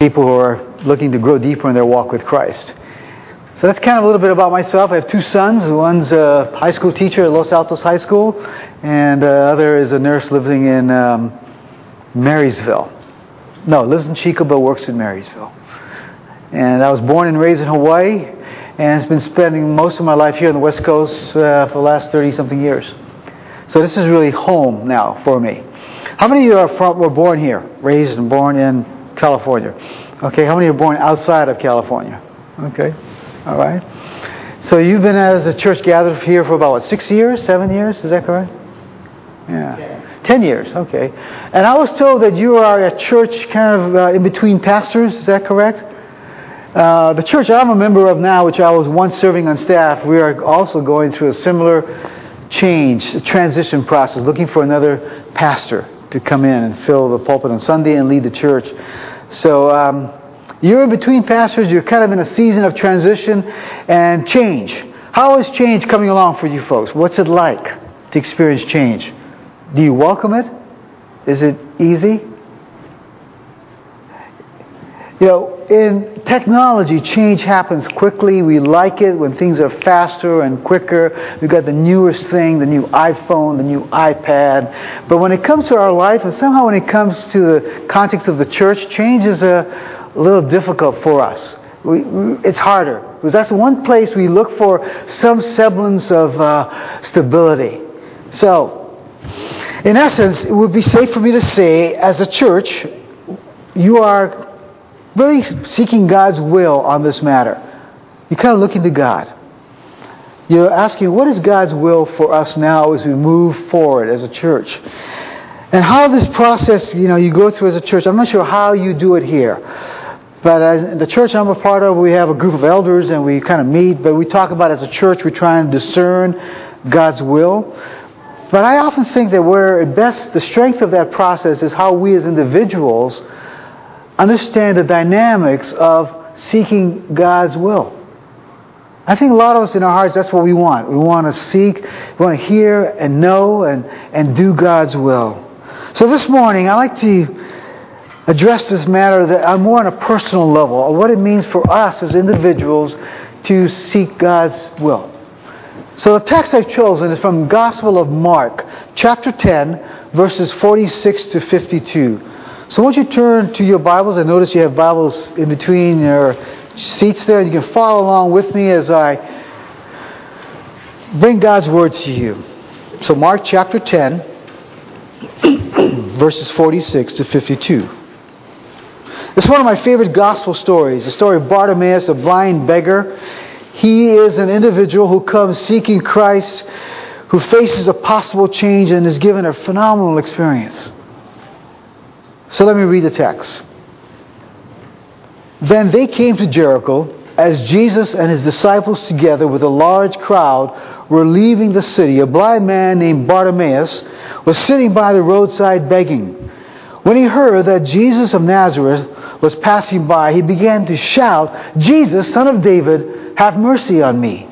people who are looking to grow deeper in their walk with Christ. So that's kind of a little bit about myself. I have two sons. One's a high school teacher at Los Altos High School, and the other is a nurse living in Marysville. No, lives in Chico but works in Marysville. And I was born and raised in Hawaii, and has been spending most of my life here on the West Coast for the last 30-something years. So this is really home now for me. How many of you were born here, raised and born in California? Okay, how many are born outside of California? Okay, all right. So you've been as a church gathered here for about, 6 years, 7 years? Is that correct? Yeah. 10 years, okay. And I was told that you are a church kind of in between pastors. Is that correct? The church I'm a member of now, which I was once serving on staff, we are also going through a similar change, a transition process, looking for another pastor to come in and fill the pulpit on Sunday and lead the church. So you're in between pastors. You're kind of in a season of transition and change. How is change coming along for you folks? What's it like to experience change? Do you welcome it? Is it easy? You know, in technology, change happens quickly. We like it when things are faster and quicker. We've got the newest thing, the new iPhone, the new iPad. But when it comes to our life, and somehow when it comes to the context of the church, change is a little difficult for us. It's harder. Because that's one place we look for some semblance of stability. So, in essence, it would be safe for me to say, as a church, you are really seeking God's will on this matter. You're kind of looking to God. You're asking, what is God's will for us now as we move forward as a church? And how this process, you go through as a church, I'm not sure how you do it here. But as the church I'm a part of, we have a group of elders and we kind of meet, but we talk about as a church, we try and discern God's will. But I often think that the strength of that process is how we as individuals understand the dynamics of seeking God's will. I think a lot of us in our hearts, that's what we want. We want to seek, we want to hear and know and do God's will. So this morning, I'd like to address this matter that more on a personal level, of what it means for us as individuals to seek God's will. So the text I've chosen is from Gospel of Mark, chapter 10, verses 46 to 52. So once you turn to your Bibles, I notice you have Bibles in between your seats there. You can follow along with me as I bring God's Word to you. So Mark chapter 10, verses 46 to 52. It's one of my favorite gospel stories, the story of Bartimaeus, a blind beggar. He is an individual who comes seeking Christ, who faces a possible change and is given a phenomenal experience. So let me read the text. Then they came to Jericho, as Jesus and his disciples together with a large crowd were leaving the city. A blind man named Bartimaeus was sitting by the roadside begging. When he heard that Jesus of Nazareth was passing by, he began to shout, "Jesus, Son of David, have mercy on me."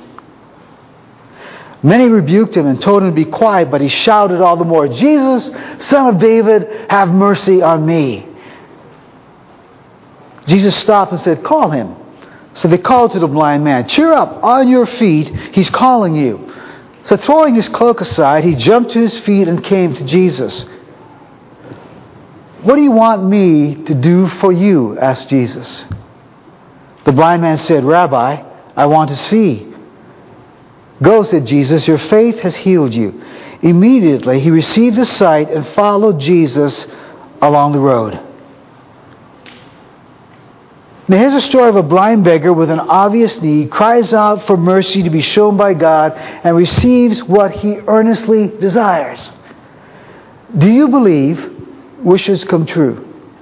Many rebuked him and told him to be quiet, but he shouted all the more, "Jesus, Son of David, have mercy on me." Jesus stopped and said, "Call him." So they called to the blind man, "Cheer up, on your feet, he's calling you." So throwing his cloak aside, he jumped to his feet and came to Jesus. "What do you want me to do for you?" asked Jesus. The blind man said, "Rabbi, I want to see." "Go," said Jesus, "your faith has healed you." Immediately he received his sight and followed Jesus along the road. Now here's a story of a blind beggar with an obvious need, cries out for mercy to be shown by God, and receives what he earnestly desires. Do you believe wishes come true?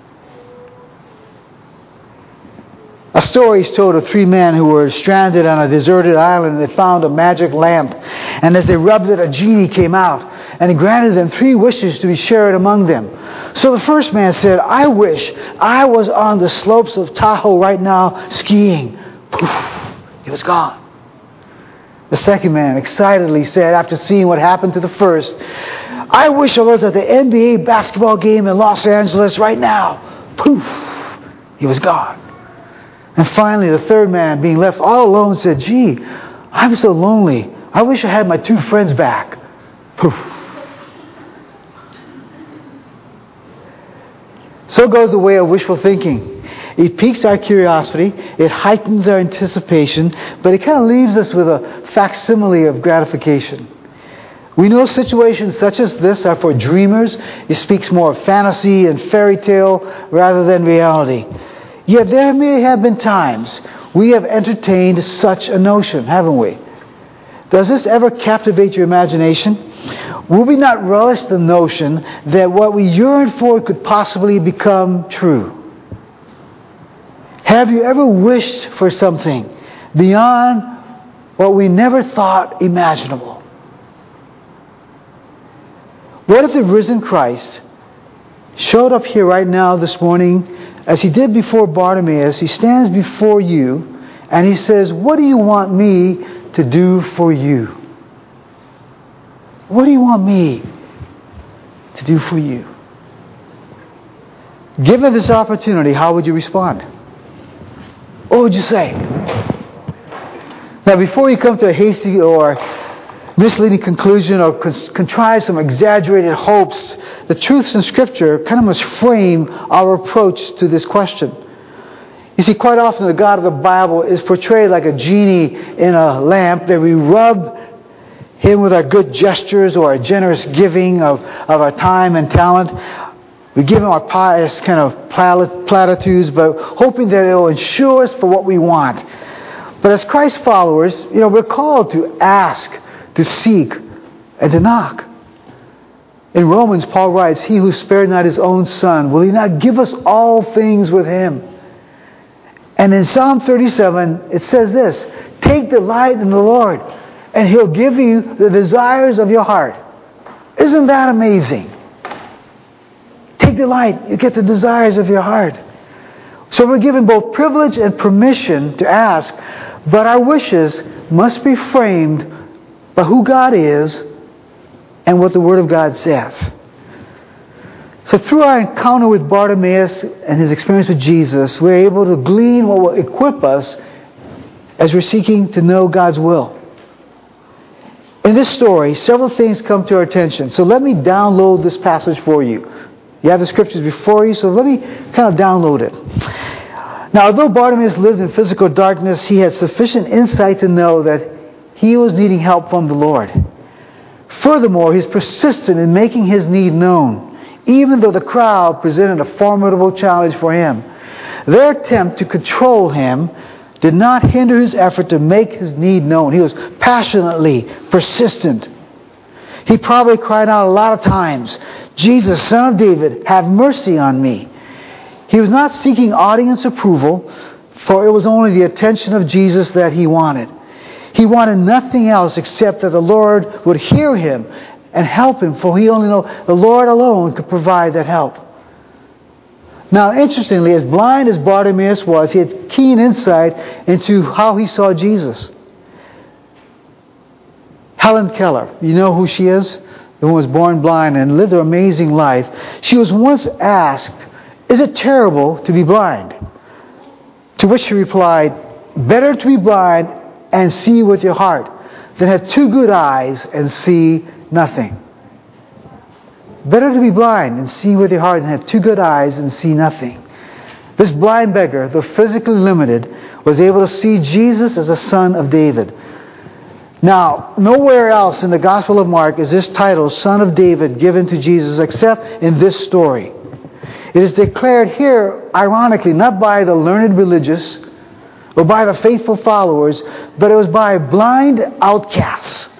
A story is told of three men who were stranded on a deserted island, and they found a magic lamp. And as they rubbed it, a genie came out, and he granted them 3 wishes to be shared among them. So the first man said, "I wish I was on the slopes of Tahoe right now skiing." Poof, he was gone. The second man excitedly said, after seeing what happened to the first, "I wish I was at the NBA basketball game in Los Angeles right now." Poof, He was gone. And finally, the third man, being left all alone, said, "Gee, I'm so lonely. I wish I had my 2 friends back." Poof. So goes the way of wishful thinking. It piques our curiosity, it heightens our anticipation, but it kind of leaves us with a facsimile of gratification. We know situations such as this are for dreamers. It speaks more of fantasy and fairy tale rather than reality. Yet there may have been times we have entertained such a notion, haven't we? Does this ever captivate your imagination? Will we not relish the notion that what we yearn for could possibly become true? Have you ever wished for something beyond what we never thought imaginable? What if the risen Christ showed up here right now this morning as He did before Bartimaeus? He stands before you and He says, "What do you want me to do for you? What do you want me to do for you?" Given this opportunity, how would you respond? What would you say? Now, before you come to a hasty or misleading conclusion or contrive some exaggerated hopes, the truths in Scripture kind of must frame our approach to this question. You see, quite often the God of the Bible is portrayed like a genie in a lamp that we rub Him with our good gestures or our generous giving of our time and talent. We give Him our pious kind of platitudes, but hoping that it will ensure us for what we want. But as Christ followers, we're called to ask, to seek, and to knock. In Romans, Paul writes, "He who spared not His own Son, will He not give us all things with Him?" And in Psalm 37, it says this, "Take delight in the Lord, and He'll give you the desires of your heart." Isn't that amazing? Take delight, you get the desires of your heart. So we're given both privilege and permission to ask, but our wishes must be framed by who God is and what the Word of God says. So through our encounter with Bartimaeus and his experience with Jesus, we're able to glean what will equip us as we're seeking to know God's will. In this story, several things come to our attention. So let me download this passage for you. You have the Scriptures before you, so let me kind of download it. Now, although Bartimaeus lived in physical darkness, he had sufficient insight to know that he was needing help from the Lord. Furthermore, he's persistent in making his need known, even though the crowd presented a formidable challenge for him. Their attempt to control him did not hinder his effort to make his need known. He was passionately persistent. He probably cried out a lot of times, "Jesus, Son of David, have mercy on me." He was not seeking audience approval, for it was only the attention of Jesus that he wanted. He wanted nothing else except that the Lord would hear him and help him, for he only knew the Lord alone could provide that help. Now, interestingly, as blind as Bartimaeus was, he had keen insight into how he saw Jesus. Helen Keller, you know who she is? The one who was born blind and lived an amazing life. She was once asked, "Is it terrible to be blind?" To which she replied, "Better to be blind and see with your heart than have 2 good eyes and see nothing." Better to be blind and see with your heart than have 2 good eyes and see nothing. This blind beggar, though physically limited, was able to see Jesus as a son of David. Now, nowhere else in the Gospel of Mark is this title, Son of David, given to Jesus except in this story. It is declared here, ironically, not by the learned religious or by the faithful followers, but it was by blind outcasts.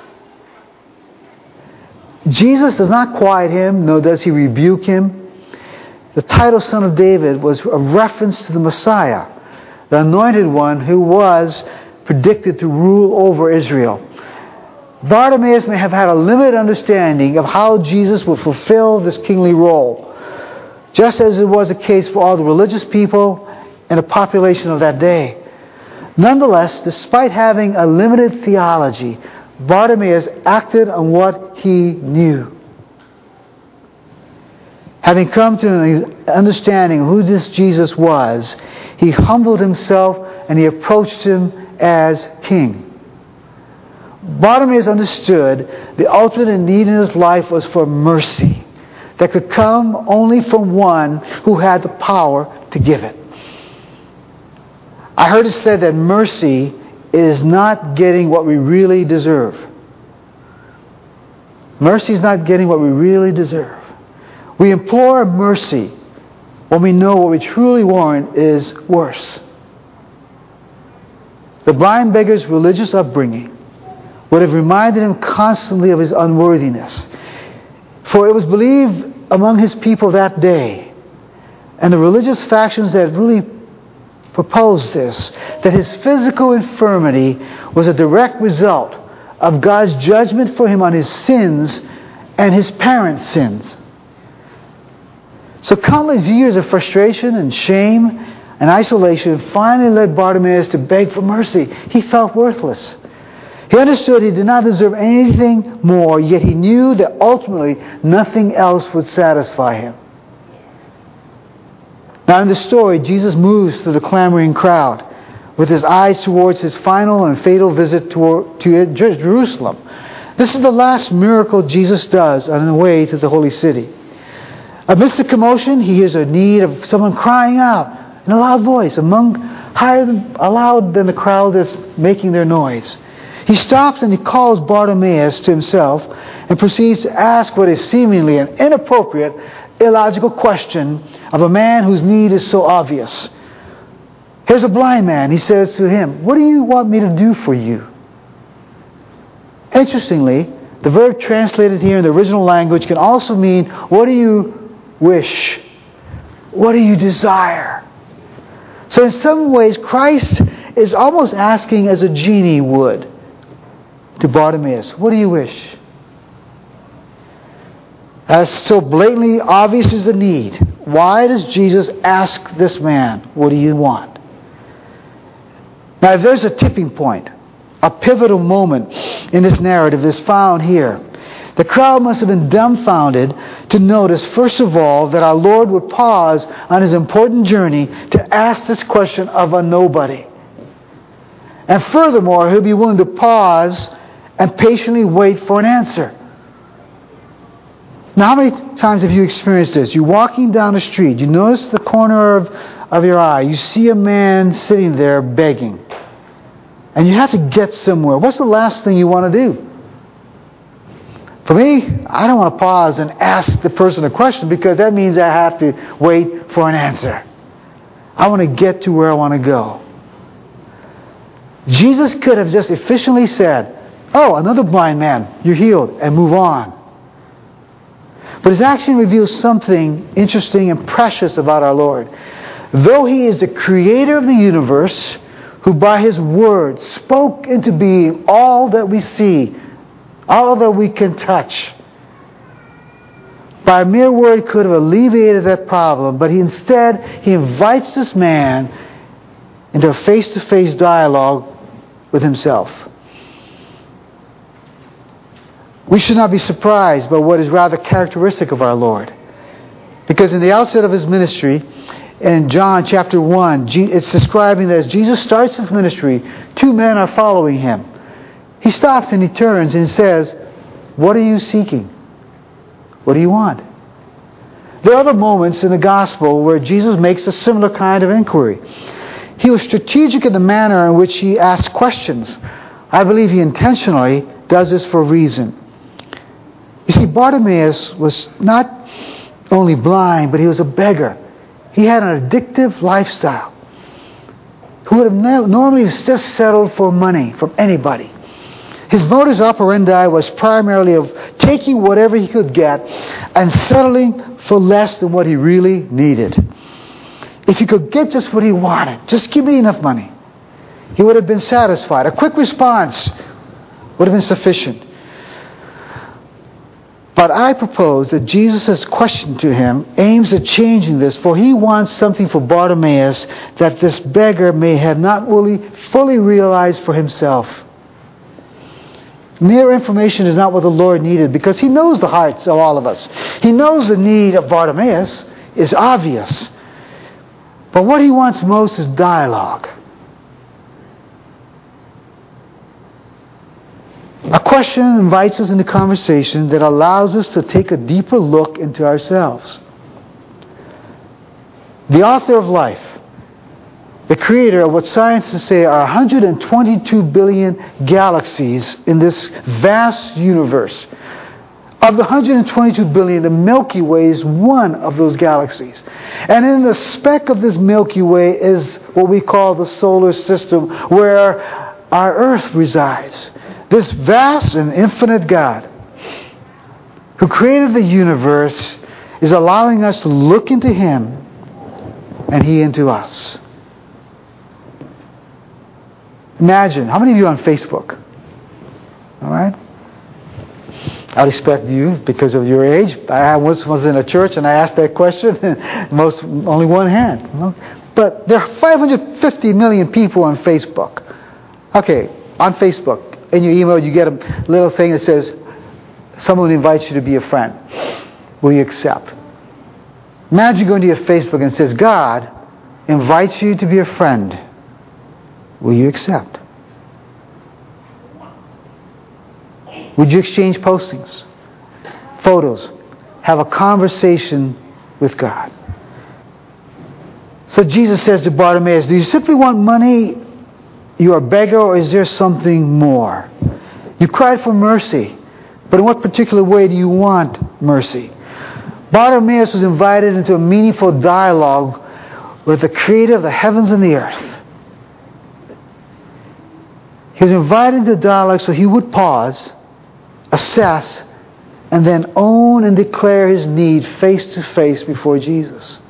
Jesus does not quiet him, nor does he rebuke him. The title Son of David was a reference to the Messiah, the anointed one who was predicted to rule over Israel. Bartimaeus may have had a limited understanding of how Jesus would fulfill this kingly role, just as it was the case for all the religious people and the population of that day. Nonetheless, despite having a limited theology, Bartimaeus acted on what he knew. Having come to understanding who this Jesus was, he humbled himself and he approached him as king. Bartimaeus understood the ultimate need in his life was for mercy that could come only from one who had the power to give it. I heard it said that mercy is not getting what we really deserve. Mercy is not getting what we really deserve. We implore mercy when we know what we truly want is worse. The blind beggar's religious upbringing would have reminded him constantly of his unworthiness. For it was believed among his people that day, and the religious factions that really proposed this, that his physical infirmity was a direct result of God's judgment for him on his sins and his parents' sins. So countless years of frustration and shame and isolation finally led Bartimaeus to beg for mercy. He felt worthless. He understood he did not deserve anything more, yet he knew that ultimately nothing else would satisfy him. Now in the story, Jesus moves through the clamoring crowd with his eyes towards his final and fatal visit to Jerusalem. This is the last miracle Jesus does on the way to the holy city. Amidst the commotion, he hears a need of someone crying out in a loud voice, louder than the crowd that's making their noise. He stops and he calls Bartimaeus to himself and proceeds to ask what is seemingly an inappropriate, illogical question of a man whose need is so obvious. Here's a blind man. He says to him, "What do you want me to do for you?" Interestingly, the verb translated here in the original language can also mean, what do you wish? What do you desire? So in some ways, Christ is almost asking as a genie would to Bartimaeus, what do you wish? As so blatantly obvious as the need, why does Jesus ask this man, what do you want? Now if there's a tipping point, a pivotal moment in this narrative is found here. The crowd must have been dumbfounded to notice, first of all, that our Lord would pause on his important journey to ask this question of a nobody. And furthermore, he'll be willing to pause and patiently wait for an answer. Now, how many times have you experienced this? You're walking down the street, you notice the corner of your eye, you see a man sitting there begging, and you have to get somewhere. What's the last thing you want to do? For me, I don't want to pause and ask the person a question because that means I have to wait for an answer. I want to get to where I want to go. Jesus could have just efficiently said, "Oh, another blind man, you're healed," and move on. But his action reveals something interesting and precious about our Lord. Though he is the creator of the universe, who by his word spoke into being all that we see, all that we can touch, by a mere word could have alleviated that problem, but he invites this man into a face-to-face dialogue with himself. We should not be surprised by what is rather characteristic of our Lord. Because in the outset of his ministry, in John chapter 1, it's describing that as Jesus starts his ministry, two men are following him. He stops and he turns and says, "What are you seeking? What do you want?" There are other moments in the gospel where Jesus makes a similar kind of inquiry. He was strategic in the manner in which he asked questions. I believe he intentionally does this for a reason. You see, Bartimaeus was not only blind, but he was a beggar. He had an addictive lifestyle. Who would have normally just settled for money from anybody. His modus operandi was primarily of taking whatever he could get and settling for less than what he really needed. If he could get just what he wanted, just give me enough money, he would have been satisfied. A quick response would have been sufficient. But I propose that Jesus' question to him aims at changing this, for he wants something for Bartimaeus that this beggar may have not really fully realized for himself. Mere information is not what the Lord needed, because he knows the hearts of all of us. He knows the need of Bartimaeus. is obvious. But what he wants most is dialogue. A question invites us into conversation that allows us to take a deeper look into ourselves. The author of life, the creator of what scientists say are 122 billion galaxies in this vast universe. Of the 122 billion, the Milky Way is one of those galaxies. And in the speck of this Milky Way is what we call the solar system, where our Earth resides. This vast and infinite God, who created the universe, is allowing us to look into Him and He into us. Imagine, how many of you are on Facebook? All right? I respect you because of your age. I once was in a church and I asked that question, only one hand. But there are 550 million people on Facebook. Okay, on Facebook. In your email, you get a little thing that says, someone invites you to be a friend. Will you accept? Imagine going to your Facebook and it says, God invites you to be a friend. Will you accept? Would you exchange postings, photos, have a conversation with God? So Jesus says to Bartimaeus, do you simply want money? You are a beggar, or is there something more? You cried for mercy, but in what particular way do you want mercy? Bartimaeus was invited into a meaningful dialogue with the Creator of the heavens and the earth. He was invited into dialogue so he would pause, assess, and then own and declare his need face to face before Jesus.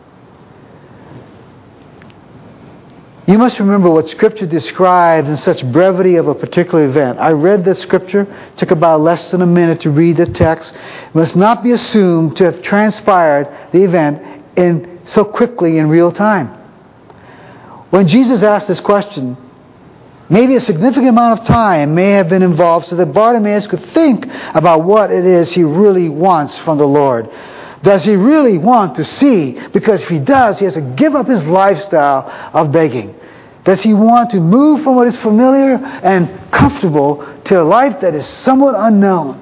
You must remember what Scripture describes in such brevity of a particular event. I read the Scripture. It took about less than a minute to read the text. It must not be assumed to have transpired the event in so quickly in real time. When Jesus asked this question, maybe a significant amount of time may have been involved so that Bartimaeus could think about what it is he really wants from the Lord. Does he really want to see? Because if he does, he has to give up his lifestyle of begging. Does he want to move from what is familiar and comfortable to a life that is somewhat unknown?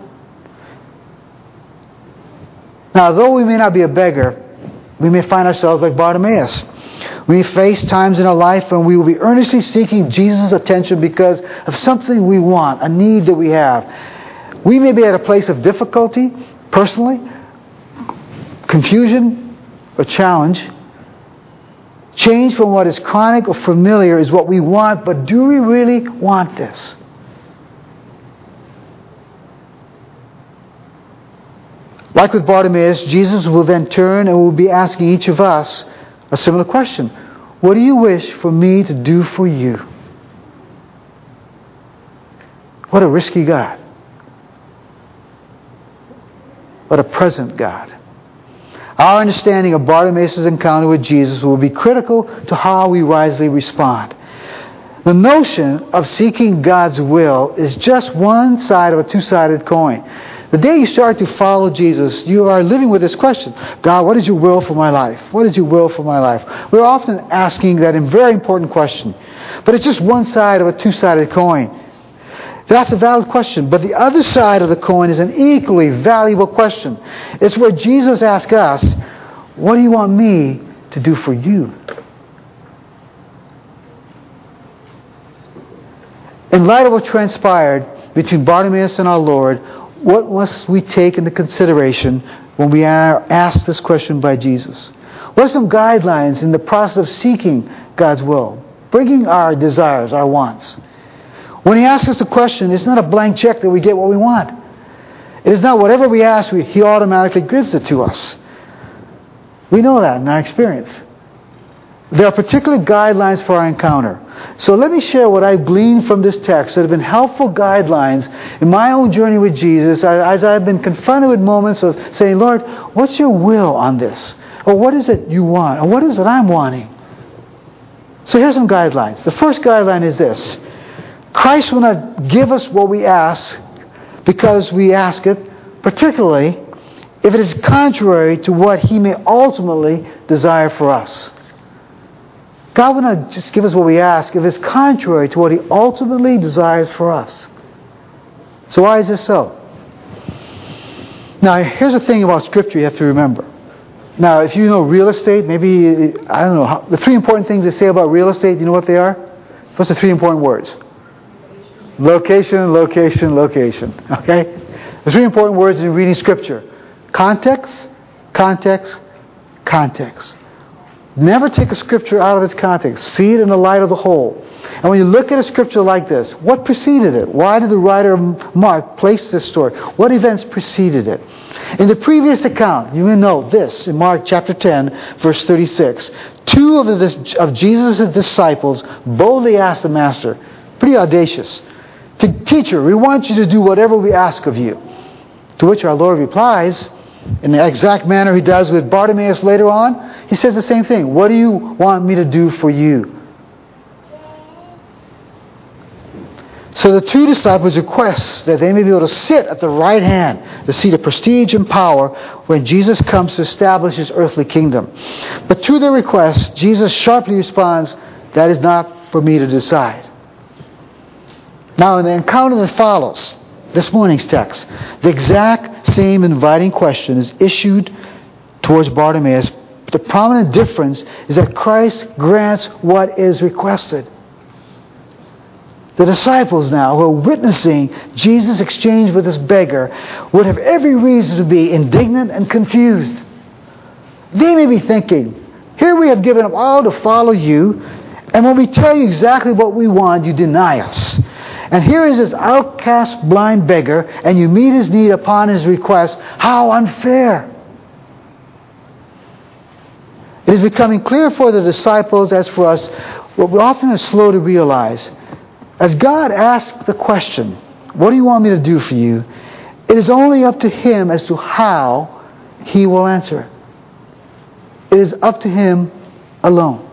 Now, though we may not be a beggar, we may find ourselves like Bartimaeus. We face times in our life when we will be earnestly seeking Jesus' attention because of something we want, a need that we have. We may be at a place of difficulty, personally, confusion, or challenge. Change from what is chronic or familiar is what we want, but do we really want this? Like with Bartimaeus, Jesus will then turn and will be asking each of us a similar question. What do you wish for me to do for you? What a risky God. What a present God. Our understanding of Bartimaeus' encounter with Jesus will be critical to how we wisely respond. The notion of seeking God's will is just one side of a two-sided coin. The day you start to follow Jesus, you are living with this question. God, what is your will for my life? What is your will for my life? We're often asking that very important question. But it's just one side of a two-sided coin. That's a valid question. But the other side of the coin is an equally valuable question. It's where Jesus asks us, what do you want me to do for you? In light of what transpired between Bartimaeus and our Lord, what must we take into consideration when we are asked this question by Jesus? What are some guidelines in the process of seeking God's will? Bringing our desires, our wants. When He asks us a question, it's not a blank check that we get what we want. It is not whatever we ask, He automatically gives it to us. We know that in our experience. There are particular guidelines for our encounter. So let me share what I gleaned from this text that have been helpful guidelines in my own journey with Jesus as I've been confronted with moments of saying, Lord, what's your will on this? Or what is it you want? Or what is it I'm wanting? So here's some guidelines. The first guideline is this. Christ will not give us what we ask because we ask it, particularly if it is contrary to what He may ultimately desire for us. God will not just give us what we ask if it's contrary to what He ultimately desires for us. So why is this so? Now, here's the thing about Scripture you have to remember. Now, if you know real estate, maybe, I don't know, the 3 important things they say about real estate, you know what they are? What's the 3 important words? Location, location, location. Okay? The 3 important words in reading Scripture. Context, context, context. Never take a Scripture out of its context. See it in the light of the whole. And when you look at a Scripture like this, what preceded it? Why did the writer of Mark place this story? What events preceded it? In the previous account, you may note this, in Mark chapter 10, verse 36, 2 of Jesus' disciples boldly asked the Master, pretty audacious, Teacher, we want you to do whatever we ask of you. To which our Lord replies, in the exact manner He does with Bartimaeus later on, He says the same thing. What do you want me to do for you? So the 2 disciples request that they may be able to sit at the right hand, the seat of prestige and power, when Jesus comes to establish His earthly kingdom. But to their request, Jesus sharply responds, that is not for me to decide. Now in the encounter that follows this morning's text, the exact same inviting question is issued towards Bartimaeus. The prominent difference is that Christ grants what is requested. The disciples now, who are witnessing Jesus' exchange with this beggar, would have every reason to be indignant and confused. They may be thinking, here we have given up all to follow you, and when we tell you exactly what we want, you deny us. And here is this outcast blind beggar, and you meet his need upon his request. How unfair! It is becoming clear for the disciples, as for us, what we often are slow to realize. As God asks the question, what do you want me to do for you? It is only up to Him as to how He will answer. It is up to Him alone.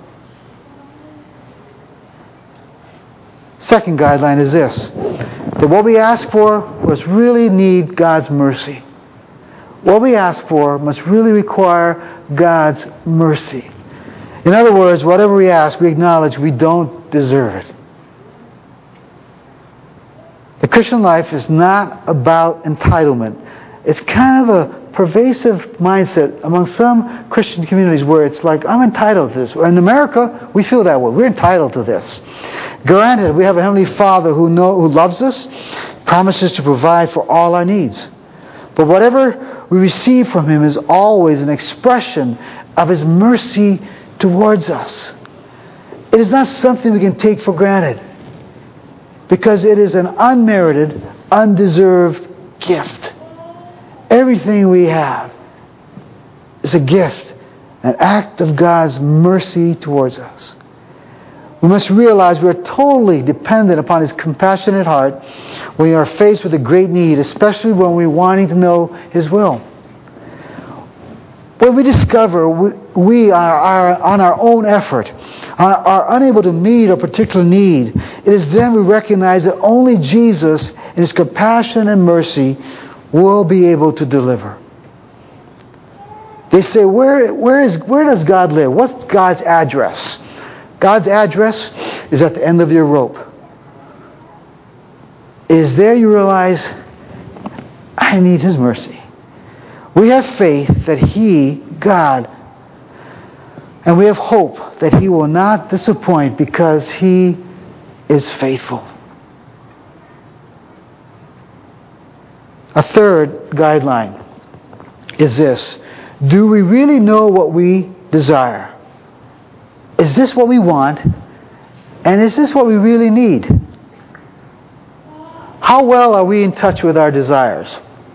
Second guideline is this, that what we ask for must really need God's mercy. What we ask for must really require God's mercy. In other words, whatever we ask, we acknowledge we don't deserve it. The Christian life is not about entitlement. It's kind of a pervasive mindset among some Christian communities where it's like, I'm entitled to this. In America, we feel that way. We're entitled to this. Granted, we have a Heavenly Father who loves us, promises to provide for all our needs. But whatever we receive from Him is always an expression of His mercy towards us. It is not something we can take for granted, because it is an unmerited, undeserved gift. Everything we have is a gift, an act of God's mercy towards us. We must realize we are totally dependent upon His compassionate heart when we are faced with a great need, especially when we're wanting to know His will. When we discover we are on our own effort, are unable to meet a particular need, it is then we recognize that only Jesus, in His compassion and mercy, will be able to deliver. They say, where does God live? What's God's address? God's address is at the end of your rope. It is there you realize, I need His mercy. We have faith that He, God, and we have hope that He will not disappoint because He is faithful. A third guideline is this. Do we really know what we desire? Is this what we want? And is this what we really need? How well are we in touch with our desires?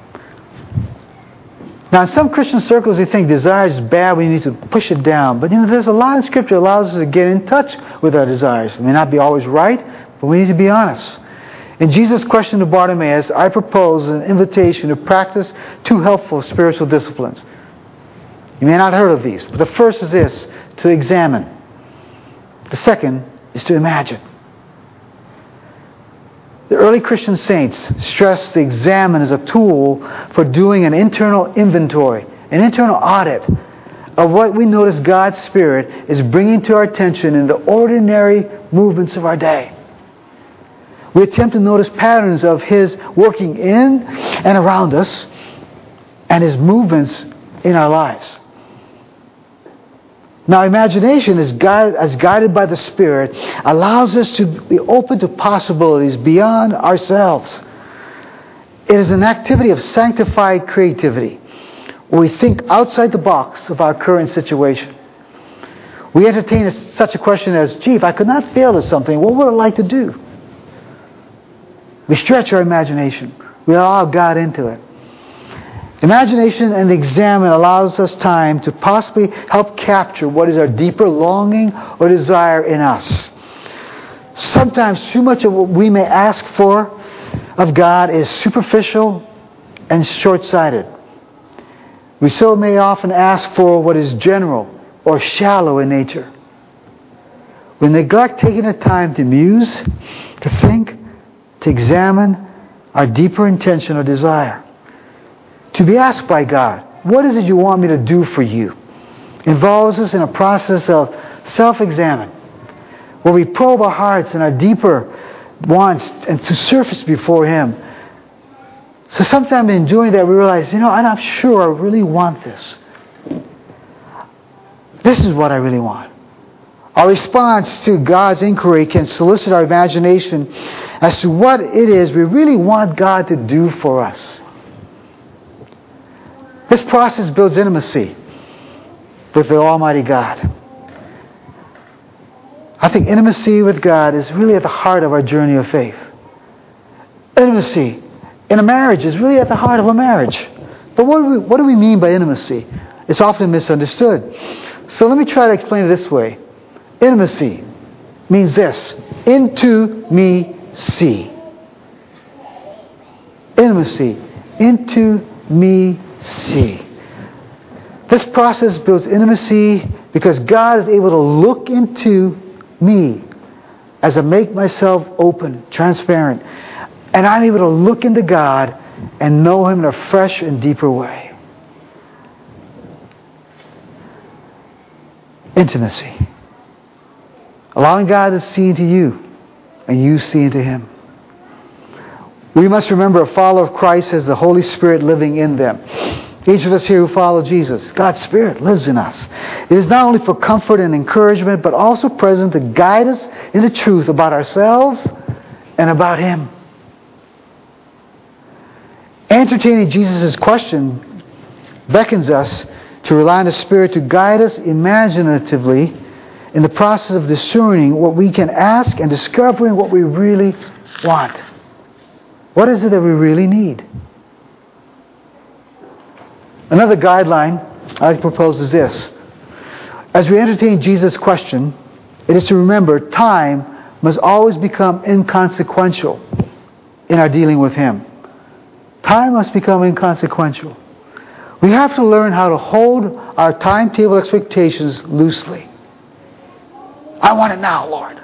Now, in some Christian circles, they think desire is bad, we need to push it down. But there's a lot of Scripture that allows us to get in touch with our desires. It may not be always right, but we need to be honest. In Jesus' question to Bartimaeus, I propose an invitation to practice 2 helpful spiritual disciplines. You may not have heard of these, but the first is this, to examine. The second is to imagine. The early Christian saints stressed the examine as a tool for doing an internal inventory, an internal audit of what we notice God's Spirit is bringing to our attention in the ordinary movements of our day. We attempt to notice patterns of His working in and around us and His movements in our lives. Now, imagination, as guided by the Spirit, allows us to be open to possibilities beyond ourselves. It is an activity of sanctified creativity, where we think outside the box of our current situation. We entertain such a question as, gee, if I could not fail at something, what would I like to do? We stretch our imagination. We allow God into it. Imagination and examine allows us time to possibly help capture what is our deeper longing or desire in us. Sometimes too much of what we may ask for of God is superficial and short-sighted. We so may often ask for what is general or shallow in nature. We neglect taking the time to muse, to think, to examine our deeper intention or desire. To be asked by God, what is it you want me to do for you? Involves us in a process of self-examine, where we probe our hearts and our deeper wants and to surface before Him. So sometime in doing that, we realize, I'm not sure I really want this. This is what I really want. Our response to God's inquiry can solicit our imagination as to what it is we really want God to do for us. This process builds intimacy with the Almighty God. I think intimacy with God is really at the heart of our journey of faith. Intimacy in a marriage is really at the heart of a marriage. But what do we mean by intimacy? It's often misunderstood. So let me try to explain it this way. Intimacy means this: into me see. Intimacy, into me see. This process builds intimacy because God is able to look into me as I make myself open, transparent, and I'm able to look into God and know Him in a fresh and deeper way. Intimacy. Allowing God to see into you and you see into Him. We must remember a follower of Christ has the Holy Spirit living in them. Each of us here who follow Jesus, God's Spirit lives in us. It is not only for comfort and encouragement, but also present to guide us in the truth about ourselves and about Him. Entertaining Jesus' question beckons us to rely on the Spirit to guide us imaginatively in the process of discerning what we can ask and discovering what we really want. What is it that we really need? Another guideline I like to propose is this. As we entertain Jesus' question, it is to remember time must always become inconsequential in our dealing with Him. Time must become inconsequential. We have to learn how to hold our timetable expectations loosely. I want it now, Lord.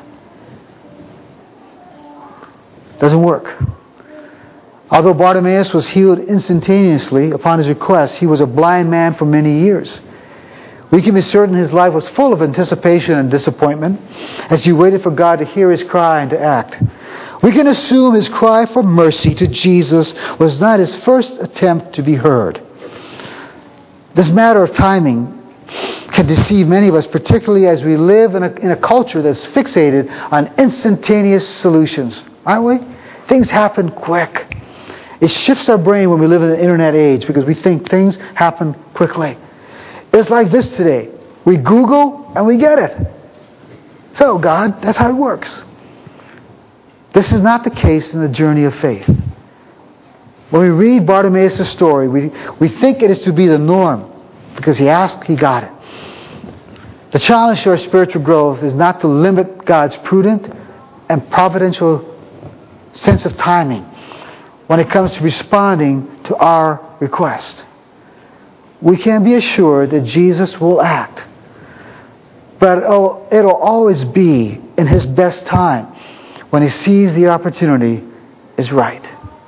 Doesn't work. Although Bartimaeus was healed instantaneously upon his request, he was a blind man for many years. We can be certain his life was full of anticipation and disappointment as he waited for God to hear his cry and to act. We can assume his cry for mercy to Jesus was not his first attempt to be heard. This matter of timing can deceive many of us, particularly as we live in a culture that's fixated on instantaneous solutions. Aren't we? Things happen quick. It shifts our brain when we live in the internet age because we think things happen quickly. It's like this today. We Google and we get it. So, God, that's how it works. This is not the case in the journey of faith. When we read Bartimaeus' story, we think it is to be the norm because he asked, he got it. The challenge to our spiritual growth is not to limit God's prudent and providential sense of timing when it comes to responding to our request. We can be assured that Jesus will act, but it'll always be in His best time when He sees the opportunity is right.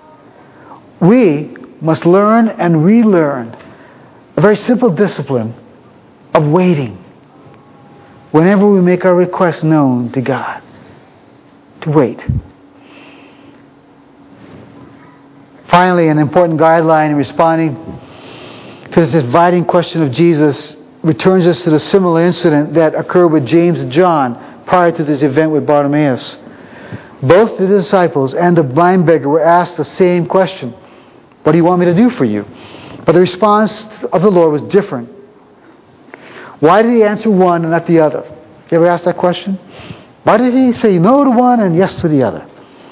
We must learn and relearn a very simple discipline of waiting whenever we make our requests known to God. To wait. Finally, an important guideline in responding to this inviting question of Jesus returns us to the similar incident that occurred with James and John prior to this event with Bartimaeus. Both the disciples and the blind beggar were asked the same question. What do you want me to do for you? But the response of the Lord was different. Why did he answer one and not the other? You ever asked that question? Why did he say no to one and yes to the other?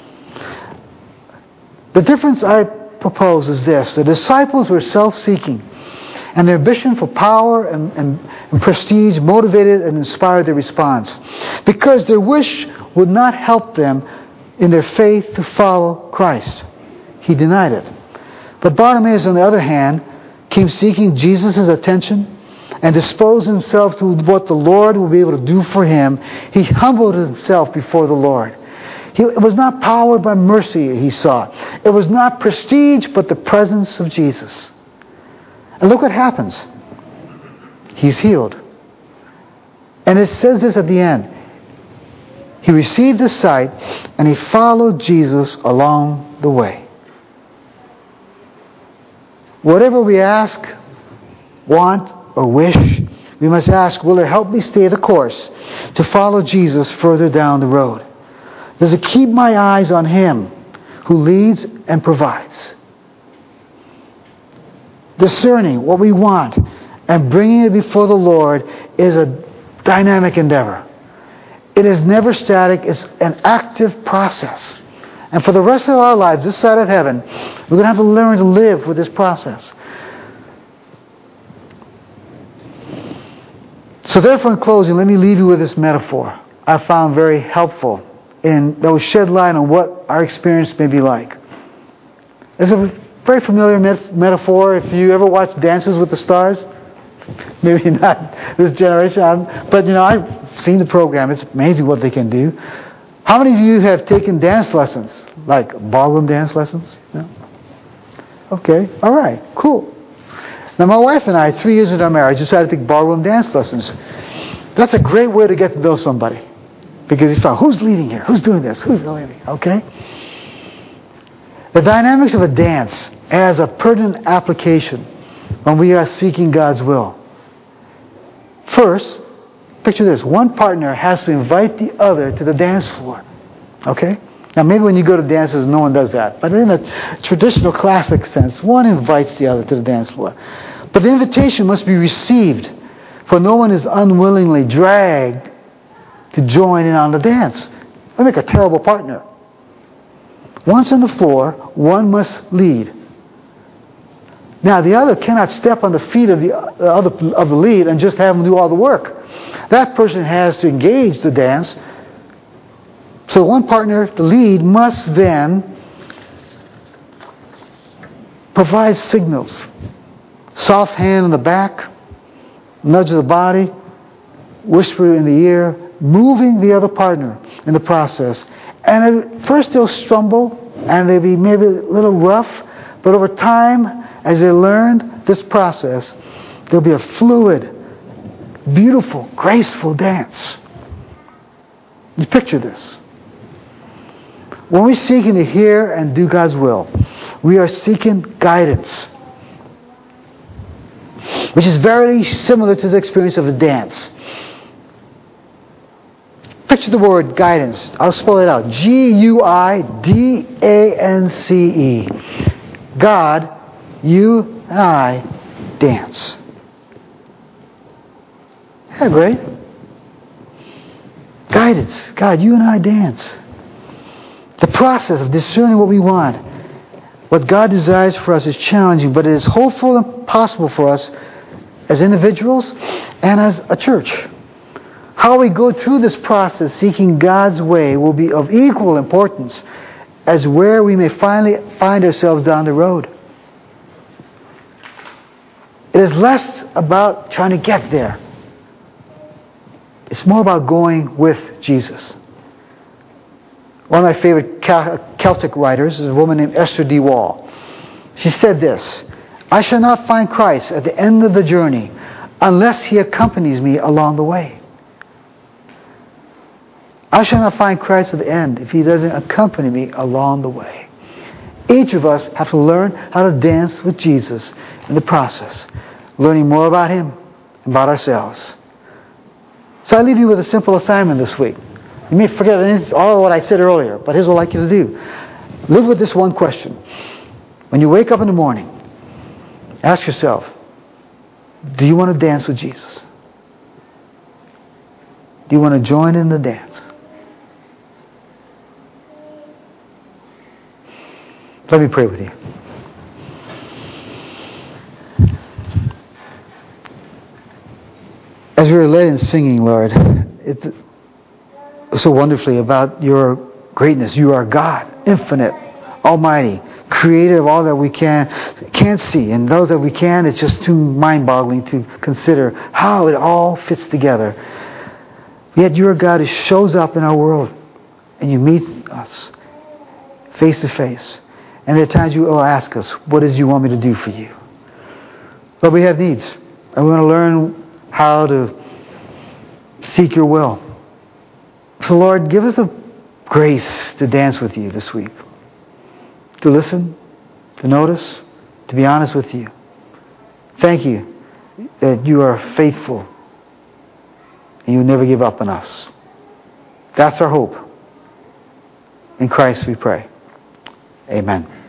The difference I propose is this. The disciples were self-seeking, and their ambition for power and prestige motivated and inspired their response, because their wish would not help them in their faith to follow Christ. He denied it. But Bartimaeus, on the other hand, came seeking Jesus' attention and disposed himself to what the Lord will be able to do for him. He humbled himself before the Lord. It was not powered by mercy he sought. It was not prestige, but the presence of Jesus. And look what happens. He's healed. And it says this at the end. He received his sight, and he followed Jesus along the way. Whatever we ask, want, or wish, we must ask, will it help me stay the course to follow Jesus further down the road? Does it keep my eyes on him who leads and provides? Discerning what we want and bringing it before the Lord is a dynamic endeavor. It is never static. It's an active process. And for the rest of our lives, this side of heaven, we're going to have to learn to live with this process. So therefore, in closing, let me leave you with this metaphor I found very helpful that will shed light on what our experience may be like. It's a very familiar metaphor. If you ever watch Dances with the Stars, maybe not this generation, but I've seen the program. It's amazing what they can do. How many of you have taken dance lessons, like ballroom dance lessons? No? Okay, all right, cool. Now my wife and I, 3 years into our marriage, decided to take ballroom dance lessons. That's a great way to get to know somebody. Because you found, who's leading here? Who's doing this? Who's leading? Okay? The dynamics of a dance has a pertinent application when we are seeking God's will. First, picture this. One partner has to invite the other to the dance floor. Okay? Now maybe when you go to dances, no one does that. But in a traditional classic sense, one invites the other to the dance floor. But the invitation must be received, for no one is unwillingly dragged to join in on the dance. That make a terrible partner. Once on the floor, one must lead. Now the other cannot step on the feet of the lead and just have him do all the work. That person has to engage the dance. So one partner, the lead, must then provide signals. Soft hand on the back, nudge of the body, whisper in the ear, moving the other partner in the process. And at first they'll stumble and they'll be maybe a little rough, but over time, as they learn this process, there'll be a fluid, beautiful, graceful dance. You picture this. When we're seeking to hear and do God's will, we are seeking guidance, which is very similar to the experience of a dance. Picture the word guidance. I'll spell it out. G-U-I-D-A-N-C-E. God, you and I dance. Isn't that great? Guidance. God, you and I dance. The process of discerning what we want, what God desires for us, is challenging, but it is hopeful and possible for us as individuals and as a church. How we go through this process seeking God's way will be of equal importance as where we may finally find ourselves down the road. It is less about trying to get there. It's more about going with Jesus. One of my favorite Celtic writers. There's a woman named Esther D. Wall. She said this, "I shall not find Christ at the end of the journey unless He accompanies me along the way." I shall not find Christ at the end if He doesn't accompany me along the way. Each of us have to learn how to dance with Jesus in the process, learning more about Him and about ourselves. So I leave you with a simple assignment this week. You may forget all of what I said earlier, but here's what I'd like you to do. Live with this one question. When you wake up in the morning, ask yourself, do you want to dance with Jesus? Do you want to join in the dance? Let me pray with you. As we were led in singing, Lord, so wonderfully about your greatness. You are God, infinite, almighty, creator of all that we can't see. And those that we can, it's just too mind-boggling to consider how it all fits together. Yet you're a God who shows up in our world and you meet us face to face. And there are times you will ask us, what is you want me to do for you? But we have needs. And we want to learn how to seek your will. So Lord, give us the grace to dance with you this week. To listen, to notice, to be honest with you. Thank you that you are faithful and you never give up on us. That's our hope. In Christ we pray. Amen.